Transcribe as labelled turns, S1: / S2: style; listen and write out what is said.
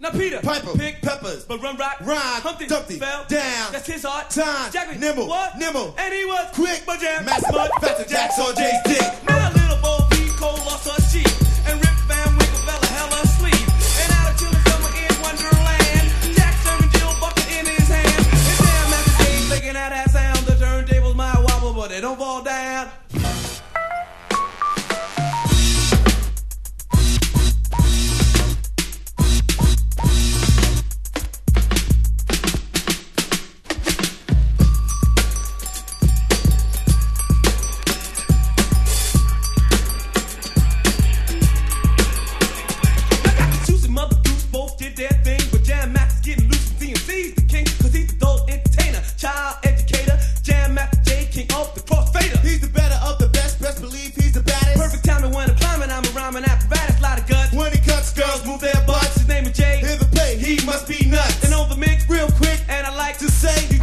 S1: Now Peter,
S2: Piper,
S1: pick
S2: peppers,
S1: but run rock,
S2: rhyme,
S1: Humpty,
S2: Dumpty,
S1: fell
S2: down.
S1: That's his heart.
S2: Time,
S1: Jack,
S2: nimble,
S1: what?
S2: nimble,
S1: and he was
S2: quick,
S1: but jam,
S2: master,
S1: mud,
S2: faster, Jack saw Jay's dick.
S1: Now little Bo Peep Cole lost her sheep, and Rip Van Winkle fell a hell of sleep. And out of chilling summer in Wonderland, Jack serving Jill bucket in his hand. And damn, Master Jay's making out that sound. The turntables might wobble, but they don't fall down. Child educator, Jam Master J, king of the crossfader.
S2: He's the better of the best, best believe he's the baddest.
S1: Perfect timing when I'm climbing, I'm a rhyming apparatus, lot of guts.
S2: When he cuts, girls move their butts.
S1: His name is Jay,
S2: Hear the play, he must be nuts.
S1: and on the mix,
S2: Real quick,
S1: and I like
S2: to say, you